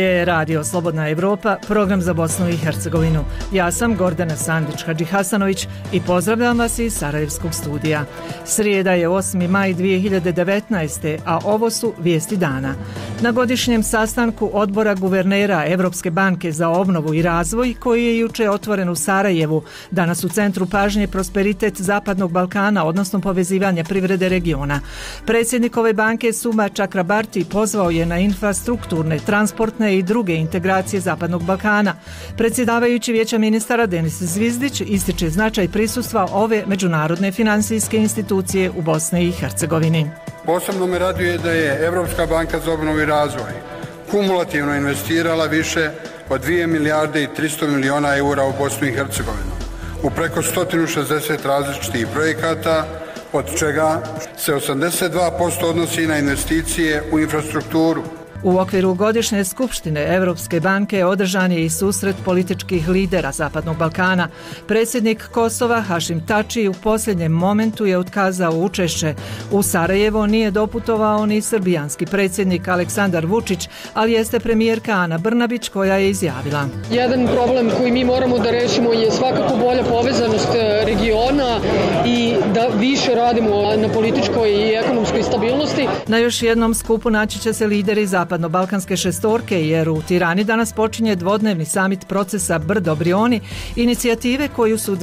Ovo je Radio Slobodna Evropa, program za Bosnu i Hercegovinu. Ja sam Gordana Sandić-Hadžihasanović i pozdravljam vas iz Sarajevskog studija. Srijeda je 8. maj 2019. a ovo su vijesti dana. Na godišnjem sastanku odbora guvernera Evropske banke za obnovu i razvoj, koji je juče otvoren u Sarajevu, danas u centru pažnje prosperitet Zapadnog Balkana, odnosno povezivanje privrede regiona. Predsjednik ove banke Suma Čakrabarti pozvao je na infrastrukturne, transportne i druge integracije Zapadnog Balkana. Predsjedavajući Vijeća ministara Denis Zvizdić ističe značaj prisustva ove međunarodne financijske institucije u Bosni i Hercegovini. Posebno me raduje da je Evropska banka za obnovu i razvoj kumulativno investirala više od 2 milijarde i 300 miliona eura u Bosnu i Hercegovinu u preko 160 različitih projekata, od čega se 82% odnosi na investicije u infrastrukturu. U okviru godišnje skupštine Evropske banke održan je i susret političkih lidera Zapadnog Balkana. Predsjednik Kosova Hašim Tači u posljednjem momentu je otkazao učešće. U Sarajevo nije doputovao ni srbijanski predsjednik Aleksandar Vučić, ali jeste premijerka Ana Brnabić koja je izjavila: jedan problem koji mi moramo da rešimo je svakako bolja povezanost regiona i da više radimo na političkoj i ekonomskoj stabilnosti. Na još jednom skupu naći će se lideri Zapadno-balkanske šestorke, jer u Tirani danas počinje dvodnevni samit procesa Brdo-Brioni, inicijative koju su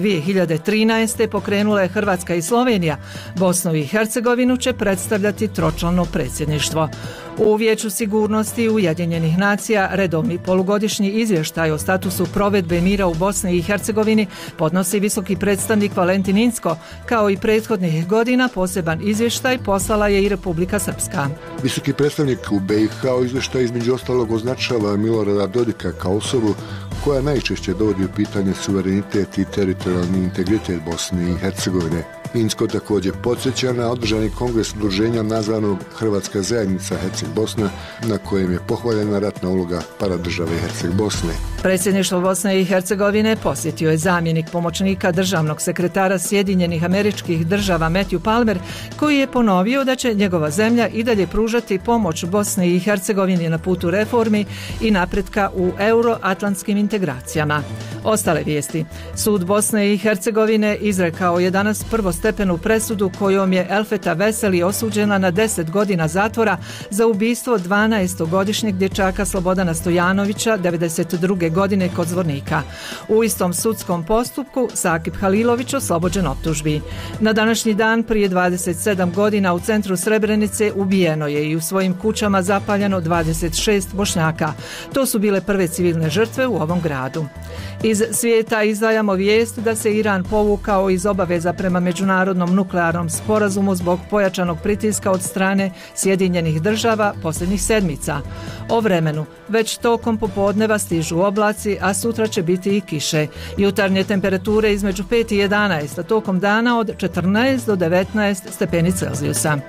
2013. pokrenule Hrvatska i Slovenija. Bosnu i Hercegovinu će predstavljati tročlano predsjedništvo. U Vijeću sigurnosti Ujedinjenih nacija redovni polugodišnji izvještaj o statusu provedbe mira u Bosni i Hercegovini podnosi visoki predstavnik Valentin Incko. Kao i prethodnih godina poseban izvještaj poslala je i Republika Srpska. Visoki predstavnik u BiH u izvještaju između ostalog označava Milorada Dodika kao osobu koja najčešće dovodi u pitanje suverenitet i teritorijalni integritet Bosne i Hercegovine. Incko također podsjeća na održani kongres udruženja nazvanog Hrvatska zajednica Herceg Bosna, na kojem je pohvaljena ratna uloga paradržave Herceg Bosne. Predsjedništvo Bosne i Hercegovine posjetio je zamjenik pomoćnika državnog sekretara Sjedinjenih Američkih Država Matthew Palmer, koji je ponovio da će njegova zemlja i dalje pružati pomoć Bosni i Hercegovini na putu reformi i napretka u euroatlantskim integracijama. Ostale vijesti. Sud Bosne i Hercegovine izrekao je danas prvostepenu presudu kojom je Elfeta Veseli osuđena na 10 godina zatvora za ubistvo 12-godišnjeg dječaka Slobodana Stojanovića 92. godine kod Zvornika. U istom sudskom postupku Sakip Halilović oslobođen optužbi. Na današnji dan prije 27 godina u centru Srebrenice ubijeno je i u svojim kućama zapaljeno 26 Bošnjaka. To su bile prve civilne žrtve u ovom gradu. Iz svijeta izdvajamo vijest da se Iran povukao iz obaveza prema međunarodnom nuklearnom sporazumu zbog pojačanog pritiska od strane Sjedinjenih Država posljednjih sedmica. O vremenu. Već tokom popodneva stižu oblaci, a sutra će biti i kiše. Jutarnje temperature između 5 i 11, a tokom dana od 14 do 19 stepeni Celzijusa.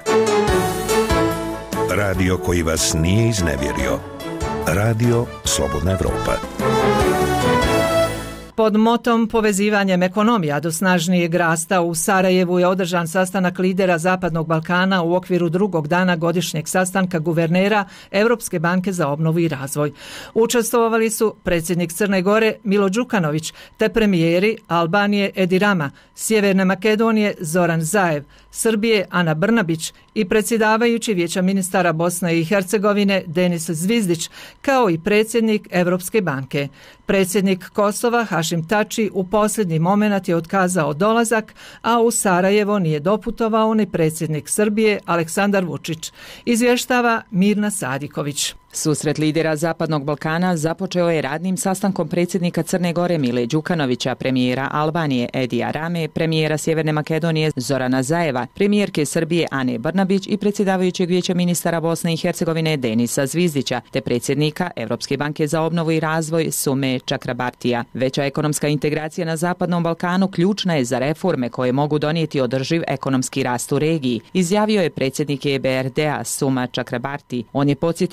Radio koji vas nije iznevjerio. Radio Slobodna Evropa. Pod motom povezivanjem ekonomija do snažnijeg rasta u Sarajevu je održan sastanak lidera Zapadnog Balkana u okviru drugog dana godišnjeg sastanka guvernera Evropske banke za obnovu i razvoj. Učestvovali su predsjednik Crne Gore Milo Đukanović te premijeri Albanije Edi Rama, Sjeverne Makedonije Zoran Zaev, Srbije Ana Brnabić i predsjedavajući Vijeća ministara Bosne i Hercegovine Denis Zvizdić, kao i predsjednik Evropske banke. Predsjednik Kosova Hašim Tači u posljednji moment je otkazao dolazak, a u Sarajevo nije doputovao ni predsjednik Srbije Aleksandar Vučić. Izvještava Mirna Sadiković. Susret lidera Zapadnog Balkana započeo je radnim sastankom predsjednika Crne Gore Mile Đukanovića, premijera Albanije Edija Rame, premijera Sjeverne Makedonije Zorana Zaeva, premijerke Srbije Ane Brnabić i predsjedavajućeg Vijeća ministara Bosne i Hercegovine Denisa Zvizdića, te predsjednika Evropske banke za obnovu i razvoj Sume Čakrabartija. Veća ekonomska integracija na Zapadnom Balkanu ključna je za reforme koje mogu donijeti održiv ekonomski rast u regiji, izjavio je predsjednik EBRD-a Suma Čakrabarti. On je podsjetio da je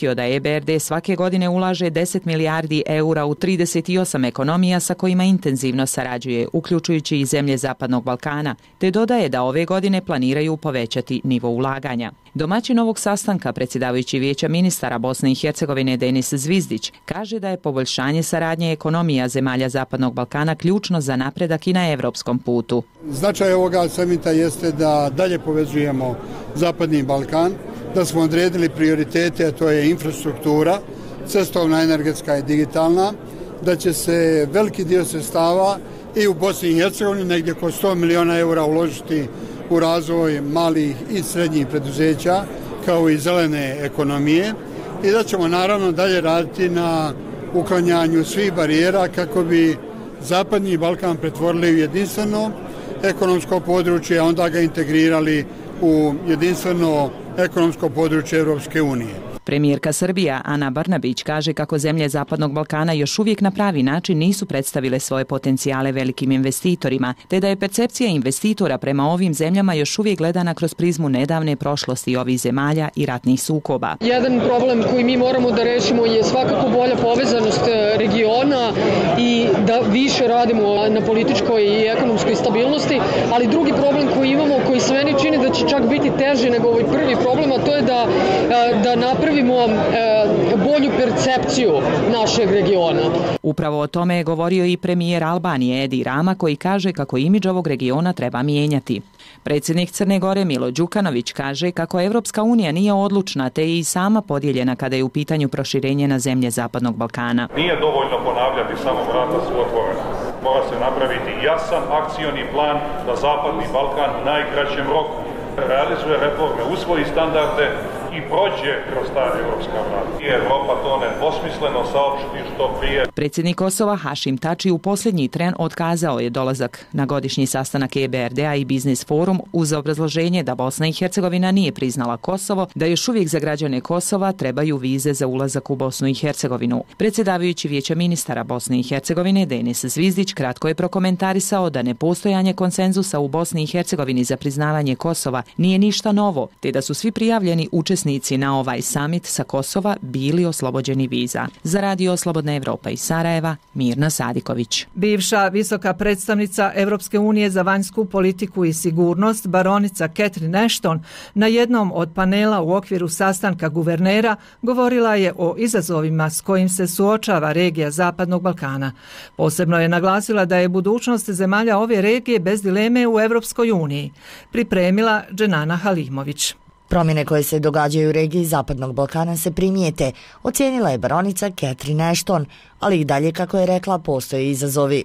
EBRD svake godine ulaže 10 milijardi eura u 38 ekonomija sa kojima intenzivno sarađuje, uključujući i zemlje Zapadnog Balkana, te dodaje da ove godine planiraju povećati nivo ulaganja. Domaćin ovog sastanka, predsjedavajući Vijeća ministara Bosne i Hercegovine Denis Zvizdić, kaže da je poboljšanje saradnje ekonomija zemalja Zapadnog Balkana ključno za napredak i na evropskom putu. Značaj ovoga samita jeste da dalje povezujemo Zapadni Balkan, da smo odredili prioritete, a to je infrastruktura, cestovna, energetska i digitalna, da će se veliki dio sredstava i u Bosni i Hercegovini, negdje oko 100 miliona eura uložiti u razvoj malih i srednjih preduzeća, kao i zelene ekonomije, i da ćemo naravno dalje raditi na uklanjanju svih barijera kako bi Zapadni Balkan pretvorili u jedinstveno ekonomsko područje, a onda ga integrirali u jedinstveno ekonomsko područje Europske unije. Premijerka Srbija Ana Brnabić kaže kako zemlje Zapadnog Balkana još uvijek na pravi način nisu predstavile svoje potencijale velikim investitorima, te da je percepcija investitora prema ovim zemljama još uvijek gledana kroz prizmu nedavne prošlosti ovih zemalja i ratnih sukoba. Jedan problem koji mi moramo da rešimo je svakako bolja povezanost regiona i da više radimo na političkoj i ekonomskoj stabilnosti, ali drugi problem koji imamo, koji se meni čini da će čak biti teži nego ovaj prvi problem, a to je da napravimo bolju percepciju našeg regiona. Upravo o tome je govorio i premijer Albanije Edi Rama, koji kaže kako imidž ovog regiona treba mijenjati. Predsjednik Crne Gore Milo Đukanović kaže kako Evropska unija nije odlučna te je i sama podijeljena kada je u pitanju proširenje na zemlje Zapadnog Balkana. Nije dovoljno ponavljati samo vrata su otvorena. Mora se napraviti jasan akcioni plan da Zapadni Balkan u najkraćem roku realizuje reforme, usvoji standarde i prođe kroz ta evropska vrata. I Evropa to nedvosmisleno saopšti što prije. Predsjednik Kosova Hašim Tači u posljednji tren otkazao je dolazak na godišnji sastanak EBRD-a i Biznis forum uz obrazloženje da Bosna i Hercegovina nije priznala Kosovo, da još uvijek za građane Kosova trebaju vize za ulazak u Bosnu i Hercegovinu. Predsjedavajući Vijeća ministara Bosne i Hercegovine Denis Zvizdić kratko je prokomentarisao da nepostojanje konsenzusa u Bosni i Hercegovini za priznavanje Kosova nije ništa novo, te da su svi prijavljeni učesnici na ovaj samit sa Kosova bili oslobođeni viza. Za Radio Slobodna Evropa iz Sarajeva, Mirna Sadiković. Bivša visoka predstavnica Evropske unije za vanjsku politiku i sigurnost, baronica Catherine Ashton, na jednom od panela u okviru sastanka guvernera govorila je o izazovima s kojim se suočava regija Zapadnog Balkana. Posebno je naglasila da je budućnost zemalja ove regije bez dileme u Evropskoj uniji. Pripremila Dženana Halimović. Promjene koje se događaju u regiji Zapadnog Balkana se primijete, ocijenila je baronica Catherine Ashton, ali i dalje, kako je rekla, postoje izazovi.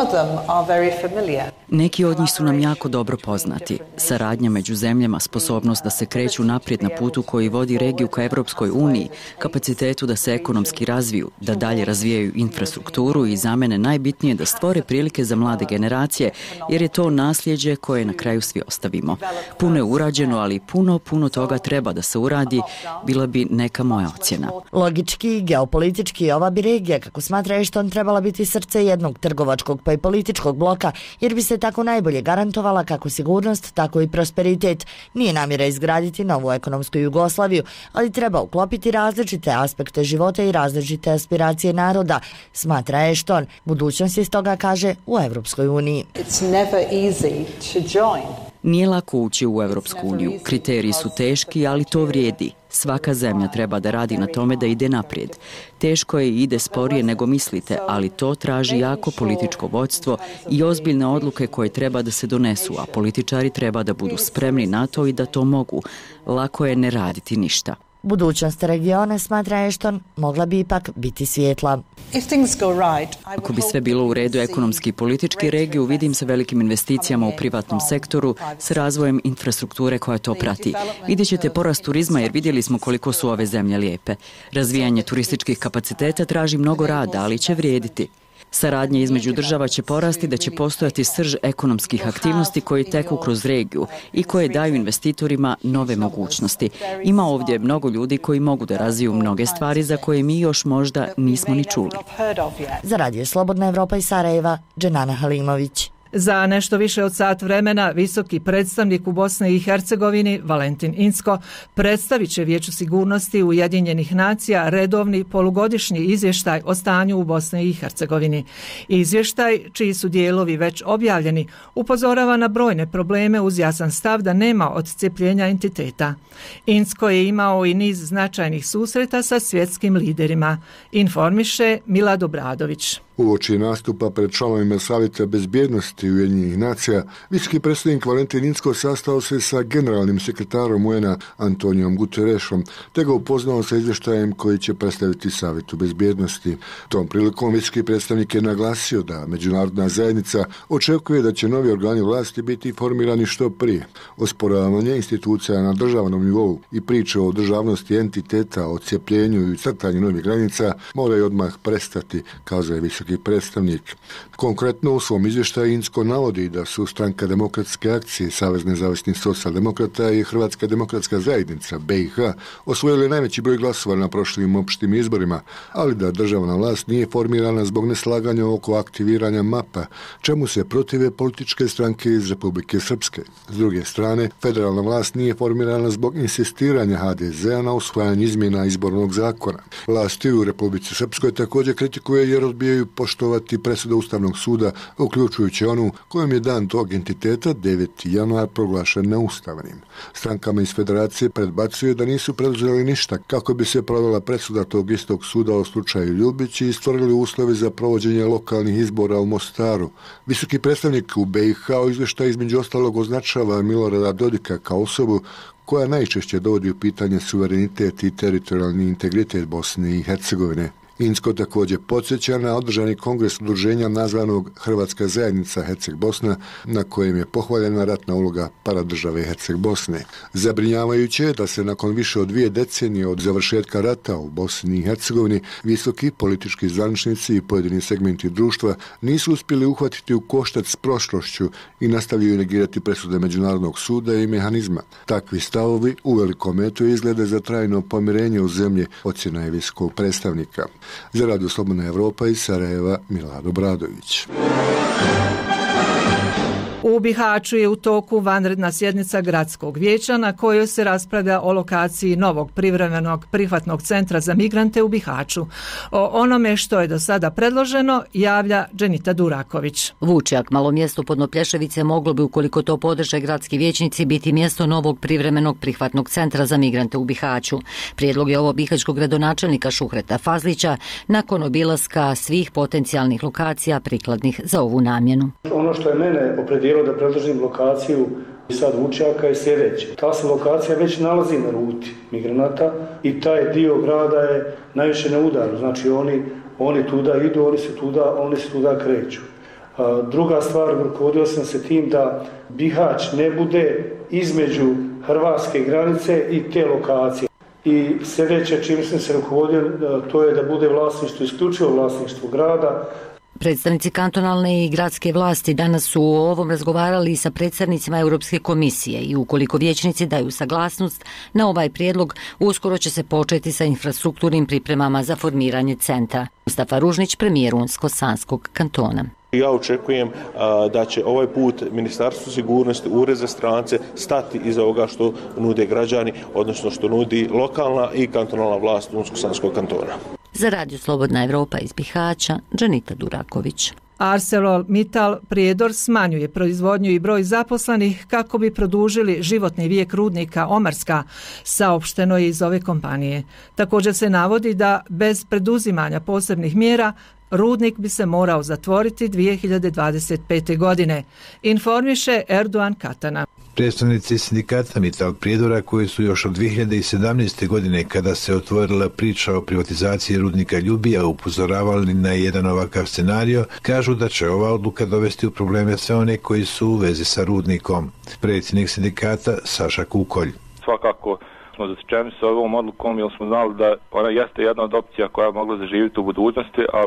Neki od njih su nam jako dobro poznati. Saradnja među zemljama, sposobnost da se kreću naprijed na putu koji vodi regiju ka Evropskoj uniji, kapacitetu da se ekonomski razviju, da dalje razvijaju infrastrukturu i za mene najbitnije da stvore prilike za mlade generacije, jer je to nasljeđe koje na kraju svi ostavimo. Puno je urađeno, ali puno toga treba da se uradi, bila bi neka moja ocjena. Logički i geopolitički ova bi regija, kako smatra Ashton, trebala biti srce jednog trgovačkog pa i političkog bloka, jer bi se tako najbolje garantovala kako sigurnost, tako i prosperitet. Nije namjera izgraditi novu ekonomsku Jugoslaviju, ali treba uklopiti različite aspekte života i različite aspiracije naroda, smatra Ashton. Budućnost je stoga, kaže, u Evropskoj uniji. Nije lako ući u Evropsku uniju. Kriteriji su teški, ali to vrijedi. Svaka zemlja treba da radi na tome da ide naprijed. Teško je i ide sporije nego mislite, ali to traži jako političko vodstvo i ozbiljne odluke koje treba da se donesu, a političari treba da budu spremni na to i da to mogu. Lako je ne raditi ništa. Budućnost regiona, smatra Ashton, mogla bi ipak biti svijetla. Ako bi sve bilo u redu ekonomski i politički, regiju vidim sa velikim investicijama u privatnom sektoru, s razvojem infrastrukture koja to prati. Vidjet ćete porast turizma jer vidjeli smo koliko su ove zemlje lijepe. Razvijanje turističkih kapaciteta traži mnogo rada, ali će vrijediti. Saradnja između država će porasti da će postojati srž ekonomskih aktivnosti koji teku kroz regiju i koje daju investitorima nove mogućnosti. Ima ovdje mnogo ljudi koji mogu da razviju mnoge stvari za koje mi još možda nismo ni čuli. Za Radio Slobodna Evropa iz Sarajeva, Dženana Halimović. Za nešto više od sat vremena visoki predstavnik u Bosni i Hercegovini Valentin Incko predstavit će Vijeću sigurnosti Ujedinjenih nacija redovni polugodišnji izvještaj o stanju u Bosni i Hercegovini. Izvještaj, čiji su dijelovi već objavljeni, upozorava na brojne probleme uz jasan stav da nema odcepljenja entiteta. Incko je imao i niz značajnih susreta sa svjetskim liderima, informiše Milad Obradović. Uoči nastupa pred članovima Savjeta bezbjednosti Ujedinjenih nacija, visoki predstavnik Valentin Incko sastao se sa generalnim sekretarom UN-a Antonijom Guterresom, te ga upoznao sa izvještajem koji će predstaviti Savjetu bezbjednosti. Tom prilikom visoki predstavnik je naglasio da međunarodna zajednica očekuje da će novi organi vlasti biti formirani što prije. Osporavanje institucija na državnom nivou i priče o državnosti entiteta, o cijepljenju i crtanju novih granica moraju odmah prestati, kazao je visoki predstavnik. Konkretno u svom izvještaju Incko navodi da su Stranka demokratske akcije, Savez nezavisnih socijaldemokrata i Hrvatska demokratska zajednica BiH osvojili najveći broj glasova na prošlim opštim izborima, ali da državna vlast nije formirana zbog neslaganja oko aktiviranja mapa, čemu se protive političke stranke iz Republike Srpske. S druge strane, federalna vlast nije formirana zbog insistiranja HDZ-a na usvajanju izmjena izbornog zakona. Vlasti u Republici Srpskoj također kritikuje jer odbijaju poštovati presudu Ustavnog suda, uključujući onu kojom je dan tog entiteta 9. januar proglašen neustavnim. Strankama iz federacije predbacuje da nisu preduzeli ništa kako bi se provela presuda tog istog suda o slučaju Ljubić i stvorili uslovi za provođenje lokalnih izbora u Mostaru. Visoki predstavnik u BiH u izvještaju između ostalog označava Milorada Dodika kao osobu koja najčešće dovodi u pitanje suverenitet i teritorijalni integritet Bosne i Hercegovine. Incko također podsjeća na održani kongres udruženja nazvanog Hrvatska zajednica Herceg Bosna, na kojem je pohvaljena ratna uloga paradržave Herceg Bosne. Zabrinjavajuće je da se nakon više od 2 decenije od završetka rata u Bosni i Hercegovini visoki politički zvaničnici i pojedini segmenti društva nisu uspjeli uhvatiti u koštac s prošlošću i nastavljaju negirati presude Međunarodnog suda i mehanizma. Takvi stavovi uveliko metu izglede za trajno pomirenje u zemlji, ocjena je visokog predstavnika. Za Radio Slobodna Evropa iz Sarajeva, Milad Obradović. U Bihaću je u toku vanredna sjednica gradskog vijeća na kojoj se raspravlja o lokaciji novog privremenog prihvatnog centra za migrante u Bihaću. O onome što je do sada predloženo javlja Dženita Duraković. Vučjak, malo mjesto Podnoplješevice, moglo bi, ukoliko to podrže gradski vijećnici, biti mjesto novog privremenog prihvatnog centra za migrante u Bihaću. Prijedlog je ovo bihaćkog gradonačelnika Šuhreta Fazlića nakon obilaska svih potencijalnih lokacija prikladnih za ovu namjenu. Ono što je mene opredijelo da predložim lokaciju sad Vučjaka je sljedeće. Ta se lokacija već nalazi na ruti migranata i taj dio grada je najviše na udaru. Znači oni tuda idu, oni se tuda kreću. Druga stvar, rukovodio sam se tim da Bihać ne bude između hrvatske granice i te lokacije. I sljedeće čim sam se rukovodio, to je da bude vlasništvo, isključivo vlasništvo grada. Predstavnici kantonalne i gradske vlasti danas su o ovom razgovarali sa predstavnicima Europske komisije i ukoliko vijećnici daju saglasnost na ovaj prijedlog, uskoro će se početi sa infrastrukturnim pripremama za formiranje centra. Mustafa Ružnić, premijer Unsko-Sanskog kantona. Ja očekujem da će ovaj put Ministarstvo sigurnosti, Ured za strance stati iza ovoga što nude građani, odnosno što nudi lokalna i kantonalna vlast Unsko-Sanskog kantona. Za Radio Slobodna Evropa iz Bihaća, Dženita Duraković. ArcelorMittal Prijedor smanjuje proizvodnju i broj zaposlenih kako bi produžili životni vijek rudnika Omarska, saopšteno je iz ove kompanije. Također se navodi da bez preduzimanja posebnih mjera rudnik bi se morao zatvoriti 2025. godine, informiše Erdoğan Katana. Predstavnici sindikata Mittal Prijedora, koji su još od 2017. godine, kada se otvorila priča o privatizaciji rudnika Ljubija, upozoravali na jedan ovakav scenario, kažu da će ova odluka dovesti u probleme sve one koji su u vezi sa rudnikom. Predsjednik sindikata Saša Kukolj. Svakako smo zatečeni sa ovom odlukom jer smo znali da ona jeste jedna od opcija koja je mogla zaživjeti u budućnosti, ali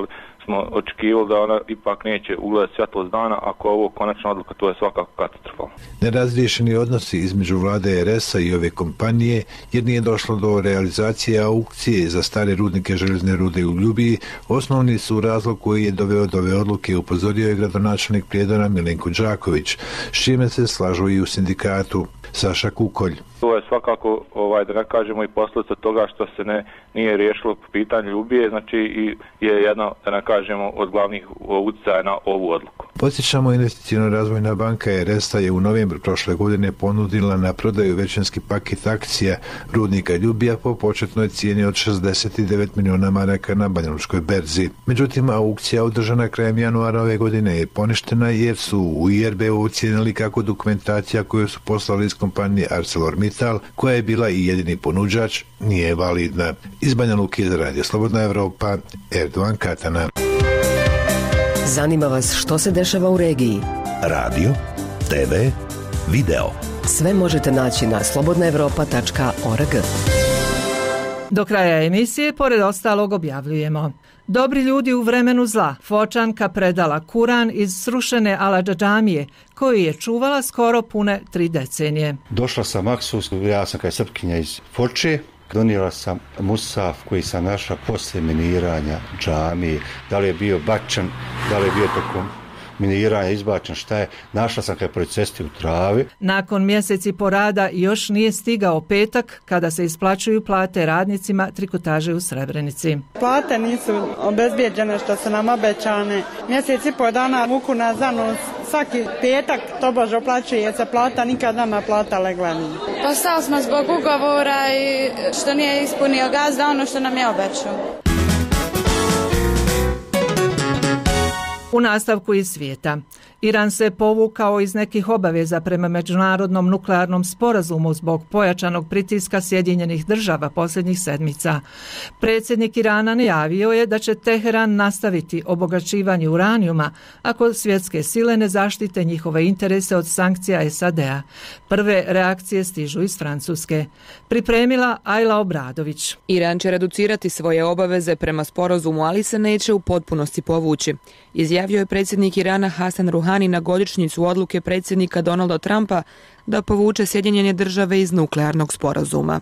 smo očekivali da ona ipak neće ugledati svjetlost dana. Ako je ovo konačna odluka, to je svakako katastrofalno. Nerazriješeni odnosi između vlade RS-a i ove kompanije, jer nije došlo do realizacije aukcije za stare rudnike željezne rude u Ljubiji, osnovni su razlog koji je doveo do ove odluke, upozorio je gradonačelnik Prijedora Milenko Đaković, s čime se slažu i u sindikatu. Saša Kukolj. To je svakako, da ne kažemo, i posljedica toga što se nije riješilo po pitanju Ljubije, znači i je jedno, da ne kažemo, od glavnih utjecaja na ovu odluku. Podsjećamo, Investicijna razvojna banka RS-a je u novembru prošle godine ponudila na prodaju većinski paket akcija rudnika Ljubija po početnoj cijeni od 69 milijuna maraka na Banjalučkoj berzi. Međutim, aukcija održana krajem januara ove godine je poništena jer su u IRB-u ocijenili kako dokumentacija koju su poslali iz kompanije ArcelorMittal, koja je bila i jedini ponuđač, nije validna. Iz Banja Luke za Radio Slobodna Evropa, Erdovan Katana. Zanima vas što se dešava u regiji? Radio, TV, video. Sve možete naći na slobodnaevropa.org. Do kraja emisije, pored ostalog, objavljujemo: dobri ljudi u vremenu zla, Fočanka predala Kuran iz srušene Aladža džamije, koju je čuvala skoro pune 3 decenije. Došla sam Maksus, ja sam kao Srpkinja iz Foče, donijela sam musaf koji sam našla poslije miniranja džamije, da li je bio bačan, da li je bio tokom miniranja izbačen, šta je, našla sam kao pored cesti u travi. Nakon mjeseci porada još nije stigao petak kada se isplaćuju plate radnicima trikotaže u Srebrenici. Plate nisu obezbijeđene što su nam obećane. Mjeseci po dana muku na zanus, svaki petak to bože oplaćuje jer se plata nikad nama plata legla nije. Postali smo zbog ugovora i što nije ispunio gazda ono što nam je obećao. U nastavku iz svijeta. Iran se povukao iz nekih obaveza prema međunarodnom nuklearnom sporazumu zbog pojačanog pritiska Sjedinjenih država posljednjih sedmica. Predsjednik Irana najavio je da će Teheran nastaviti obogaćivanje uranijuma ako svjetske sile ne zaštite njihove interese od sankcija SAD-a. Prve reakcije stižu iz Francuske. Pripremila Ajla Obradović. Iran će reducirati svoje obaveze prema sporazumu, ali se neće u potpunosti povući. Izjavio je predsjednik Irana Hasan Ruhani na godišnjicu odluke predsjednika Donalda Trumpa da povuče Sjedinjene države iz nuklearnog sporazuma.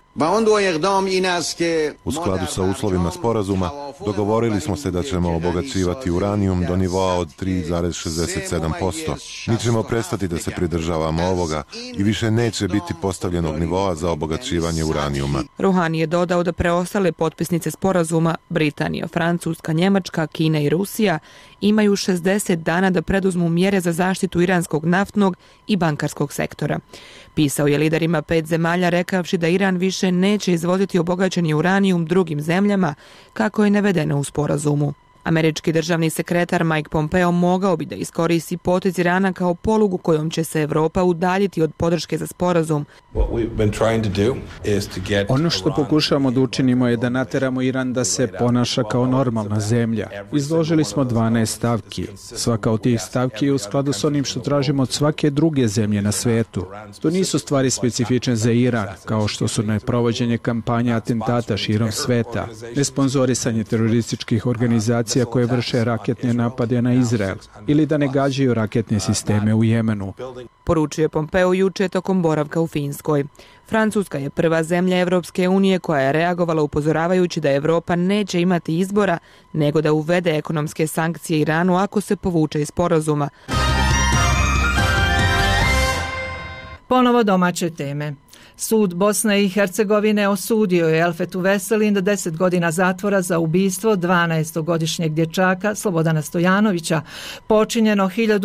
U skladu sa uslovima sporazuma dogovorili smo se da ćemo obogaćivati uranijum do nivoa od 3,67%. Mi ćemo prestati da se pridržavamo ovoga i više neće biti postavljenog nivoa za obogaćivanje uranijuma. Ruhani je dodao da preostale potpisnice sporazuma, Britanija, Francuska, Njemačka, Kina i Rusija, imaju 60 dana da preduzmu mjere za zaštitu iranskog naftnog i bankarskog sektora. Pisao je liderima 5 zemalja rekavši da Iran više neće izvoziti obogaćeni uranijum drugim zemljama, kako je navedeno u sporazumu. Američki državni sekretar Mike Pompeo mogao bi da iskoristi potez Irana kao polugu kojom će se Evropa udaljiti od podrške za sporazum. Ono što pokušavamo da učinimo je da nateramo Iran da se ponaša kao normalna zemlja. Izložili smo 12 stavki. Svaka od tih stavki je u skladu s onim što tražimo od svake druge zemlje na svetu. To nisu stvari specifične za Iran, kao što su neprovođenje kampanja atentata širom sveta, nesponzorisanje terorističkih organizacija koje vrše raketne napade na Izrael ili da ne gađaju raketne sisteme u Jemenu. Poručio je Pompeo juče tokom boravka u Finskoj. Francuska je prva zemlja Evropske unije koja je reagovala upozoravajući da Evropa neće imati izbora nego da uvede ekonomske sankcije Iranu ako se povuče iz sporazuma. Ponovo domaće teme. Sud Bosne i Hercegovine osudio je Elfetu Veselin 10 godina zatvora za ubistvo 12-godišnjeg dječaka Slobodana Stojanovića, počinjeno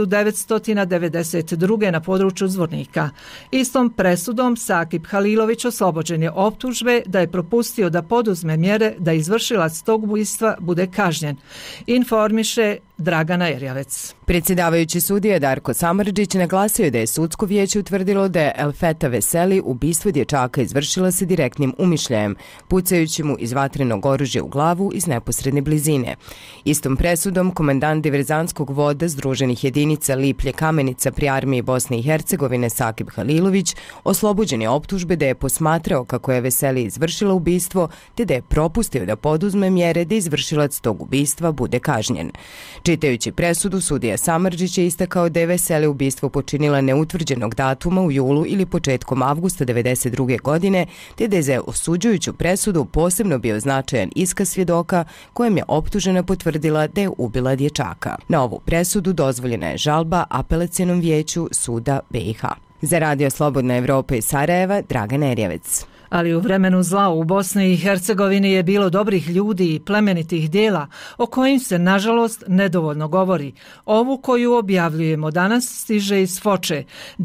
1992. na području Zvornika. Istom presudom Sakip Halilović oslobođen je optužbe da je propustio da poduzme mjere da izvršilac tog ubistva bude kažnjen, informiše Dragana Erjavec. Predsjedavajući sudija Darko Samardžić naglasio je da je sudsko vijeće utvrdilo da je Elfeta Veseli ubistvo dječaka izvršila se direktnim umišljajem, pucajući mu iz vatrenog oružja u glavu iz neposredne blizine. Istom presudom komandant diverzantskog voda Združenih jedinica Liplje Kamenica pri armiji Bosne i Hercegovine Sakib Halilović oslobođen je optužbe da je posmatrao kako je Veseli izvršila ubistvo te da je propustio da poduzme mjere da izvršilac tog ubistva bude kažnjen. Čitajući presudu, sudija Samardžić je istakao da je Veseli ubistvo počinila neutvrđenog datuma u julu ili početkom avgusta 1992. godine, te da je za osuđujuću presudu posebno bio značajan iskaz svjedoka kojem je optužena potvrdila da je ubila dječaka. Na ovu presudu dozvoljena je žalba Apelacionom vijeću suda BiH. Za Radio Slobodna Evropa iz Sarajeva, Dragana Erjavec. Ali u vremenu zla u Bosni i Hercegovini je bilo dobrih ljudi i plemenitih dijela o kojim se, nažalost, nedovoljno govori. Ovu koju objavljujemo danas stiže iz Foče.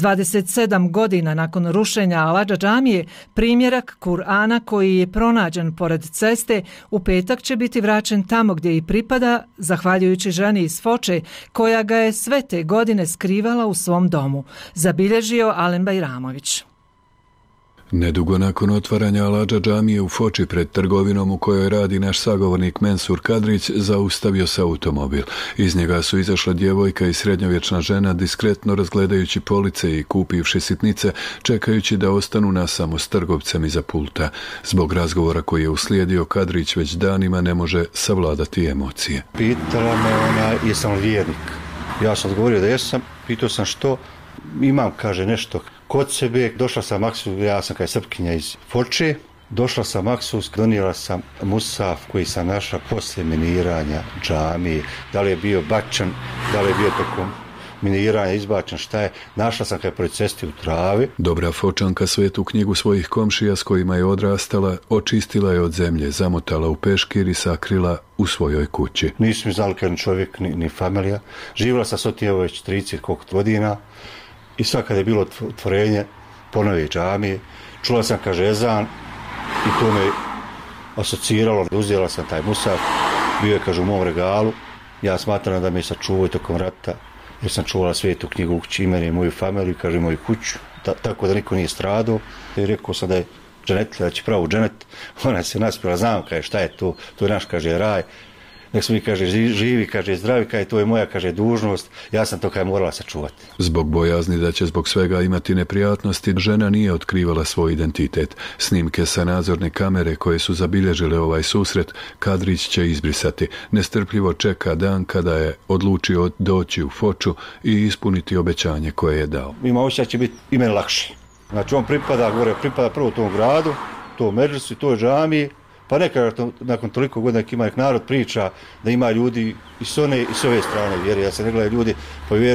27 godina nakon rušenja Aladža džamije, primjerak Kur'ana koji je pronađen pored ceste, u petak će biti vraćen tamo gdje i pripada, zahvaljujući ženi iz Foče, koja ga je sve te godine skrivala u svom domu. Zabilježio Alen Bajramović. Nedugo nakon otvaranja Aladža džamije u Foči pred trgovinom u kojoj radi naš sagovornik Mensur Kadrić, zaustavio se automobil. Iz njega su izašla djevojka i srednjovječna žena, diskretno razgledajući police i kupivši sitnice, čekajući da ostanu nasamo s trgovcem iza pulta. Zbog razgovora koji je uslijedio, Kadrić već danima ne može savladati emocije. Pitala me ona, jesam li vjernik? Ja sam odgovorio da jesam, pitao sam što, imam, kaže, nešto kod sebe. Došla sam Maksus, ja sam kao srpkinja iz Foče, došla sam Maksus, donijela sam musaf koji sam našla poslije miniranja džamije. Da li je bio bačan, da li je bio tokom miniranja izbačen, šta je, našla sam kaj pored cesti u travi. Dobra Fočanka svetu knjigu svojih komšija s kojima je odrastala, očistila je od zemlje, zamotala u peškir i sakrila u svojoj kući. Nisu mi znali ni čovjek, ni familija. Živjela sam sotijevo već 30 godina i sad kad je bilo otvorenje ponove džamije, čula sam, kaže, ezan i to me asociralo. Uzela sam taj musaf, bio je, kaže, u mom regalu. Ja smatram da me je sačuvao tokom rata, jer sam čuvala svetu knjigu u kući, imene i moju familiju, kaže, moju kuću, tako da niko nije stradao. I rekao sam da je dženetlja, da će pravo dženet. Ona se naspjela, znam, kaže, šta je to, to je naš, kaže, raj. Nek smo mi, kaže, živi, kaže, zdravi, kaže, to je moja, kaže, dužnost, ja sam to, kaže, morala sačuvati. Zbog bojazni da će zbog svega imati neprijatnosti, žena nije otkrivala svoj identitet. Snimke sa nadzorne kamere koje su zabilježile ovaj susret, Kadrić će izbrisati. Nestrpljivo čeka dan kada je odlučio doći u Foču i ispuniti obećanje koje je dao. Ima osjećaj će biti i meni lakše. Znači, on pripada prvo tom gradu, tom medžlisu, toj džamiji. Pa neka nakon toliko godina ima narod priča da ima ljudi i s one i s ove strane vjere. Ja se ne gledaju ljudi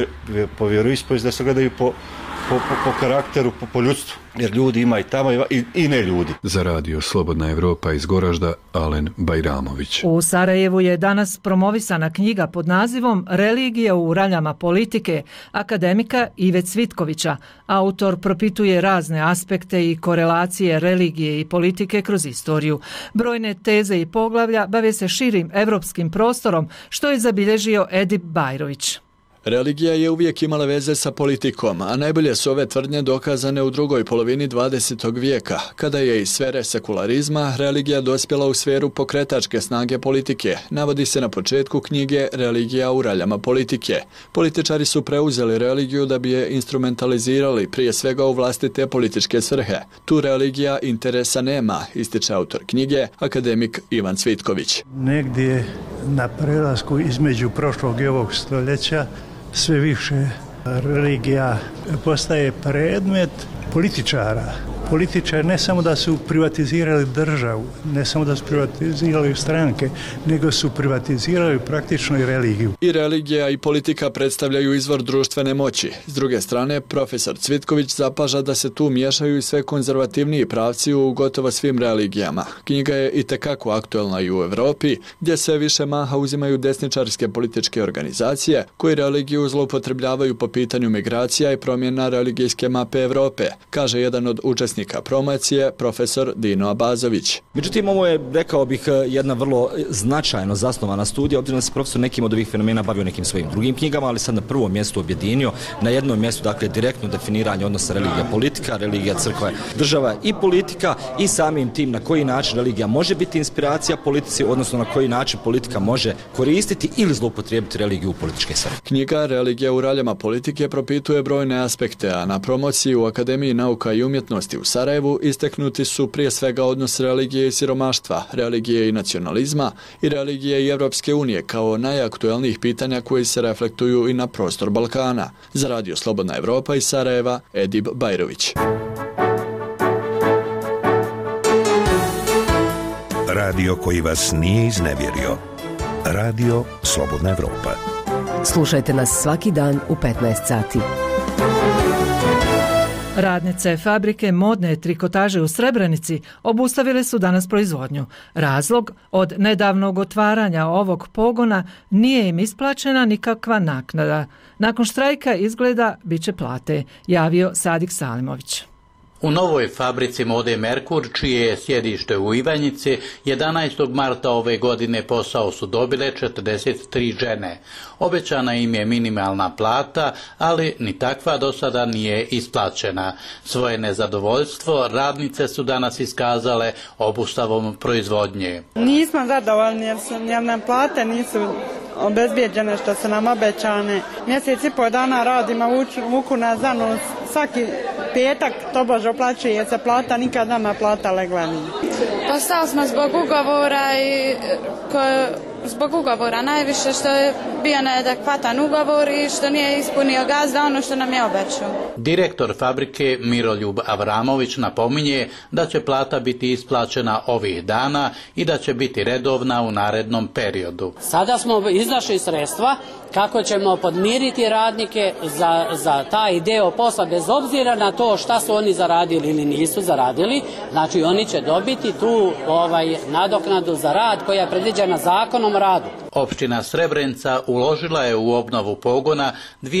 po vjeroispovijesti, da se gledaju po karakteru, po ljudstvu. Jer ljudi ima i tamo i ne ljudi. Za Radio Slobodna Evropa iz Goražda, Alen Bajramović. U Sarajevu je danas promovisana knjiga pod nazivom Religija u raljama politike akademika Ive Cvitkovića. Autor propituje razne aspekte i korelacije religije i politike kroz istoriju. Brojne teze i poglavlja bave se širim evropskim prostorom, što je zabilježio Edip Bajrović. Religija je uvijek imala veze sa politikom, a najbolje su ove tvrdnje dokazane u drugoj polovini 20. vijeka, kada je iz sfere sekularizma religija dospjela u sferu pokretačke snage politike. Navodi se na početku knjige Religija u raljama politike. Političari su preuzeli religiju da bi je instrumentalizirali, prije svega u vlastite političke svrhe. Tu religija interesa nema, ističe autor knjige, akademik Ivan Cvitković. Negdje na prelasku između prošlog i ovog stoljeća sve više religija postaje predmet političara. Političari ne samo da su privatizirali državu, ne samo da su privatizirali stranke, nego su privatizirali praktično i religiju. I religija i politika predstavljaju izvor društvene moći. S druge strane, profesor Cvitković zapaža da se tu miješaju i sve konzervativniji pravci u gotovo svim religijama. Knjiga je itekako aktuelna i u Europi, gdje sve više maha uzimaju desničarske političke organizacije, koji religiju zloupotrebljavaju po pitanju migracija i promjena religijske mape Europe, kaže jedan od učesnika potpisnika promocije, profesor Dino Abazović. Međutim, ovo je, rekao bih, jedna vrlo značajno zasnovana studija, obzirom da se profesor nekim od ovih fenomena bavio nekim svojim drugim knjigama, ali sad na prvom mjestu objedinio, na jednom mjestu, dakle, direktno definiranje odnosa religija-politika, religija-crkva, država i politika i samim tim na koji način religija može biti inspiracija politici, odnosno na koji način politika može koristiti ili zloupotrijebiti religiju u političke svrhe. Knjiga Religija u raljama politike propituje brojne aspekte, a na promociji u Akademiji nauka i umjetnosti u Sarajevu istaknuti su prije svega odnos religije i siromaštva, religije i nacionalizma i religije i Evropske unije kao najaktuelnijih pitanja koji se reflektuju i na prostor Balkana. Za Radio Slobodna Evropa iz Sarajeva, Edib Bajrović. Radio koji vas nije iznevjerio. Radio Slobodna Evropa. Slušajte nas svaki dan u 15 sati. Radnice fabrike modne trikotaže u Srebrenici obustavile su danas proizvodnju. Razlog, od nedavnog otvaranja ovog pogona nije im isplaćena nikakva naknada. Nakon štrajka izgleda bit će plate, javio Sadik Salimović. U novoj fabrici mode Merkur, čije je sjedište u Ivanjici, 11. marta ove godine posao su dobile 43 žene. Obećana im je minimalna plata, ali ni takva do sada nije isplaćena. Svoje nezadovoljstvo radnice su danas iskazale obustavom proizvodnje. Nismo zadovoljni jer nam plate nisu obezbijeđene što su nam obećane. Mjesec i pol dana radimo muku na zanu, svaki petak tobože uplaćuje se plata, nikad nama plata legla nije. Postali smo zbog ugovora najviše što je bio neadekvatan ugovor i što nije ispunio gazda ono što nam je obećao. Direktor fabrike Miroljub Avramović napominje da će plata biti isplaćena ovih dana i da će biti redovna u narednom periodu. Sada smo iznašli sredstva kako ćemo podmiriti radnike za taj deo posla, bez obzira na to šta su oni zaradili ili nisu zaradili. Znači oni će dobiti tu nadoknadu za rad koja je predviđena zakonom o radu. Opština Srebrenica uložila je u obnovu pogona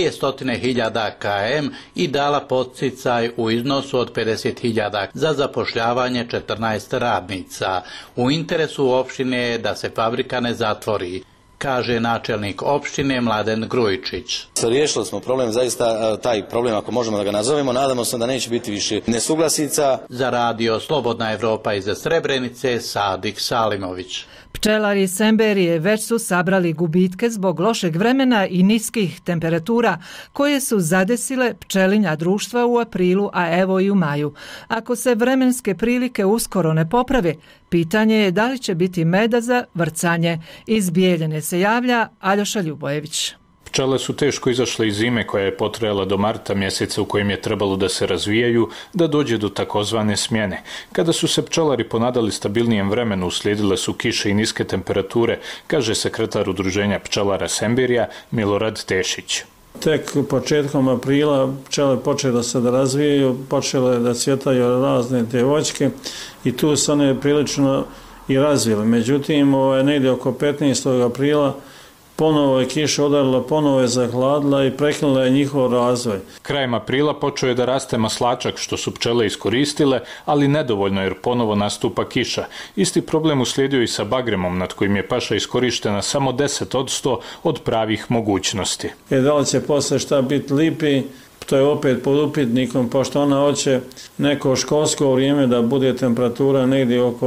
200.000 km i dala podsticaj u iznosu od 50.000 za zapošljavanje 14 radnica. U interesu opštine je da se fabrika ne zatvori, kaže načelnik opštine Mladen Grujičić. Riješili smo problem, zaista taj problem, ako možemo da ga nazovemo, nadamo se da neće biti više nesuglasica. Za Radio Slobodna Evropa iz Srebrenice, Sadik Salimović. Pčelari iz Semberije već su sabrali gubitke zbog lošeg vremena i niskih temperatura koje su zadesile pčelinja društva u aprilu, a evo i u maju. Ako se vremenske prilike uskoro ne poprave, pitanje je da li će biti meda za vrcanje. Iz Bijeljine se javlja Aljoša Ljubojević. Pčele su teško izašle iz zime koja je potrajala do marta mjeseca u kojem je trebalo da se razvijaju, da dođe do takozvane smjene. Kada su se pčelari ponadali stabilnijem vremenu, uslijedile su kiše i niske temperature, kaže sekretar udruženja pčelara Semberija Milorad Tešić. Tek početkom aprila pčele počele se da razvijaju, počele da cvjetaju razne te voćke i tu se one prilično i razvile. Međutim, negdje oko 15. aprila ponovo je kiša udarila, ponovo je zahladila i prekinula je njihov razvoj. Krajem aprila počeo je da raste maslačak, što su pčele iskoristile, ali nedovoljno jer ponovo nastupa kiša. Isti problem uslijedio i sa bagremom, nad kojim je paša iskorištena samo 10% od pravih mogućnosti. Da li će posle šta biti lipi, to je opet pod upitnikom, pošto ona hoće neko školsko vrijeme da bude temperatura negdje oko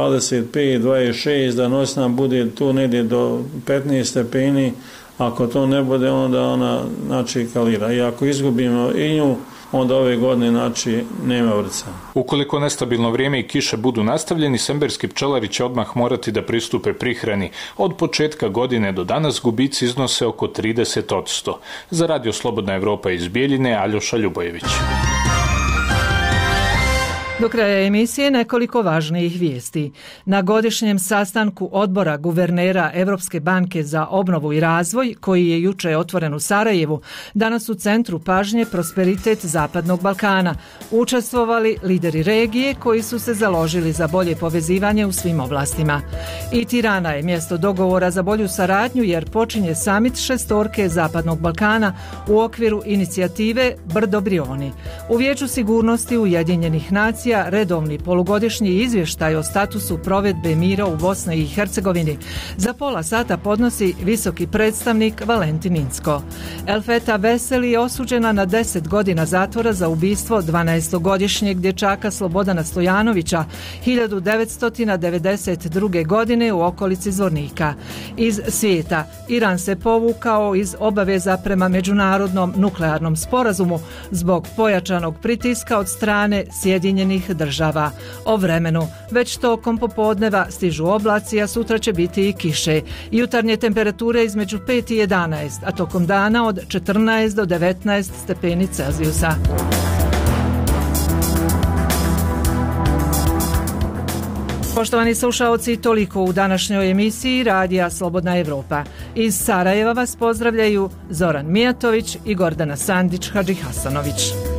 25-26, da noćna bude tu negdje do 15 stepeni. Ako to ne bude, onda ona kalira. I ako izgubimo i nju, onda ove godine nema vrca. Ukoliko nestabilno vrijeme i kiše budu nastavljeni, semberski pčelari će odmah morati da pristupe prihrani. Od početka godine do danas gubici iznose oko 30%. Za Radio Slobodna Evropa iz Bijeljine, Aljoša Ljubojević. Do kraja emisije nekoliko važnijih vijesti. Na godišnjem sastanku odbora guvernera Europske banke za obnovu i razvoj, koji je juče otvoren u Sarajevu, danas u centru pažnje prosperitet Zapadnog Balkana, učestvovali lideri regije koji su se založili za bolje povezivanje u svim oblastima. I Tirana je mjesto dogovora za bolju saradnju jer počinje samit šestorke Zapadnog Balkana u okviru inicijative Brdo Brioni. U Vijeću sigurnosti Ujedinjenih nacija redovni polugodišnji izvještaj o statusu provedbe mira u Bosni i Hercegovini za pola sata podnosi visoki predstavnik Valentin Inzko. Elfeta Veseli je osuđena na 10 godina zatvora za ubistvo 12-godišnjeg dječaka Slobodana Stojanovića 1992. godine u okolici Zvornika. Iz svijeta Iran se povukao iz obaveza prema međunarodnom nuklearnom sporazumu zbog pojačanog pritiska od strane Sjedinjenih država. O vremenu. Već tokom popodneva stižu oblaci, a sutra će biti i kiše. Jutarnje temperature između 5 i 11, a tokom dana od 14 do 19 stepeni Celzijusa. Poštovani slušaoci, toliko u današnjoj emisiji Radija Slobodna Evropa. Iz Sarajeva vas pozdravljaju Zoran Mijatović i Gordana Sandić Hadžihasanović.